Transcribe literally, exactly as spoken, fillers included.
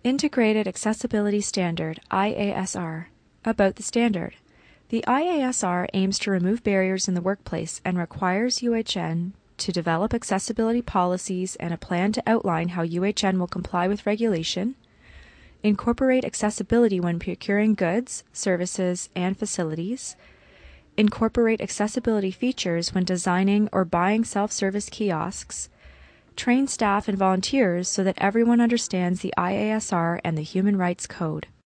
Integrated Accessibility Standard, I A S R. About the standard. The I A S R aims to remove barriers in the workplace and requires U H N to develop accessibility policies and a plan to outline how U H N will comply with regulation, incorporate accessibility when procuring goods, services, and facilities, incorporate accessibility features when designing or buying self-service kiosks, train staff and volunteers so that everyone understands the I A S R and the Human Rights Code.